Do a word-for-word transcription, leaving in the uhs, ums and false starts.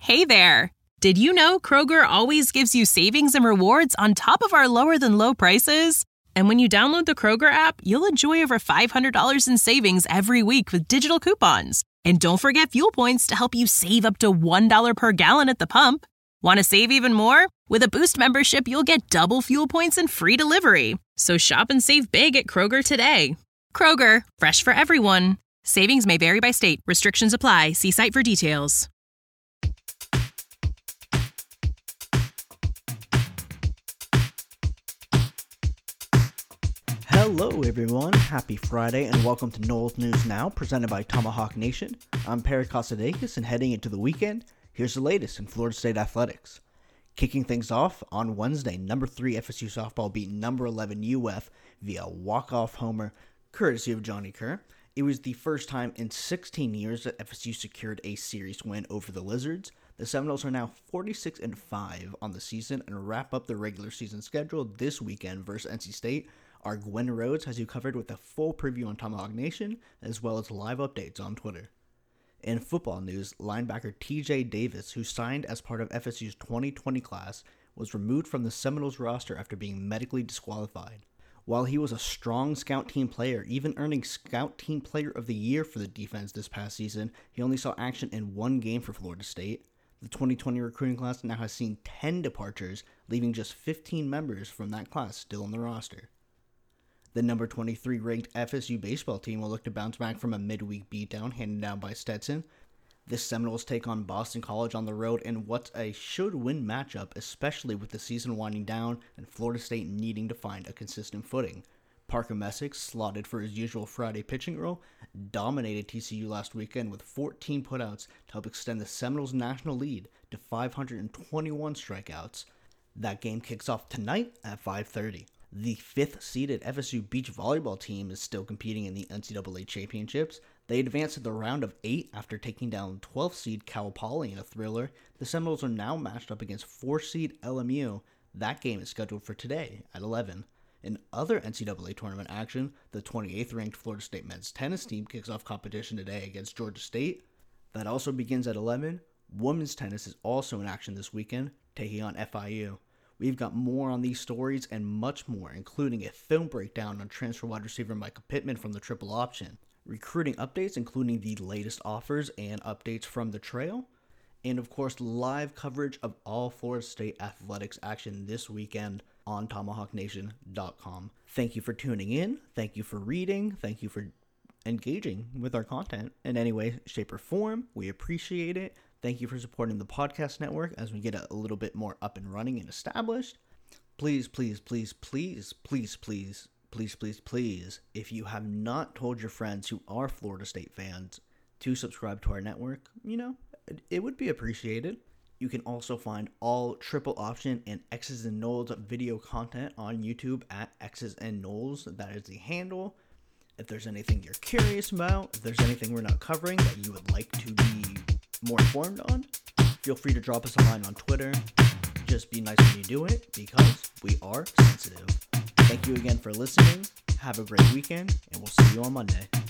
Hey there! Did you know Kroger always gives you savings and rewards on top of our lower-than-low prices? And when you download the Kroger app, you'll enjoy over five hundred dollars in savings every week with digital coupons. And don't forget fuel points to help you save up to one dollar per gallon at the pump. Want to save even more? With a Boost membership, you'll get double fuel points and free delivery. So shop and save big at Kroger today. Kroger, fresh for everyone. Savings may vary by state. Restrictions apply. See site for details. Hello everyone, happy Friday and welcome to Noles News Now, presented by Tomahawk Nation. I'm Perry Casadakis, and heading into the weekend, here's the latest in Florida State athletics. Kicking things off on Wednesday, number three F S U softball beat number eleven U F via walk-off homer, courtesy of Johnny Kerr. It was the first time in sixteen years that F S U secured a series win over the Lizards. The Seminoles are now forty-six and five on the season and wrap up the regular season schedule this weekend versus N C State. Our Gwen Rhodes has you covered with a full preview on Tomahawk Nation, as well as live updates on Twitter. In football news, linebacker T J Davis, who signed as part of F S U's twenty twenty class, was removed from the Seminoles roster after being medically disqualified. While he was a strong scout team player, even earning Scout Team Player of the Year for the defense this past season, he only saw action in one game for Florida State. The twenty twenty recruiting class now has seen ten departures, leaving just fifteen members from that class still on the roster. The number twenty-three ranked F S U baseball team will look to bounce back from a midweek beatdown handed down by Stetson. The Seminoles take on Boston College on the road in what's a should-win matchup, especially with the season winding down and Florida State needing to find a consistent footing. Parker Messick, slotted for his usual Friday pitching role, dominated T C U last weekend with fourteen putouts to help extend the Seminoles' national lead to five hundred twenty-one strikeouts. That game kicks off tonight at five thirty. The fifth-seeded F S U beach volleyball team is still competing in the N C double A championships. They advanced to the round of eight after taking down twelfth seed Cal Poly in a thriller. The Seminoles are now matched up against fourth seed L M U. That game is scheduled for today at eleven. In other N C double A tournament action, the twenty-eighth ranked Florida State men's tennis team kicks off competition today against Georgia State. That also begins at eleven. Women's tennis is also in action this weekend, taking on F I U. We've got more on these stories and much more, including a film breakdown on transfer wide receiver Micah Pittman from the triple option, recruiting updates including the latest offers and updates from the trail, and of course live coverage of all Florida State athletics action this weekend on tomahawk nation dot com. Thank you for tuning in, thank you for reading, thank you for engaging with our content in any way, shape, or form. We appreciate it. Thank you for supporting the podcast network as we get a little bit more up and running and established. Please, please, please, please, please, please, please, please, please, if you have not told your friends who are Florida State fans to subscribe to our network, you know, it would be appreciated. You can also find all triple option and X's and Noles video content on YouTube at X's and Noles. That is the handle. If there's anything you're curious about, if there's anything we're not covering that you would like to be more informed on, feel free to drop us a line on Twitter. Just be nice when you do it, because we are sensitive. Thank you again for listening. Have a great weekend, and we'll see you on Monday.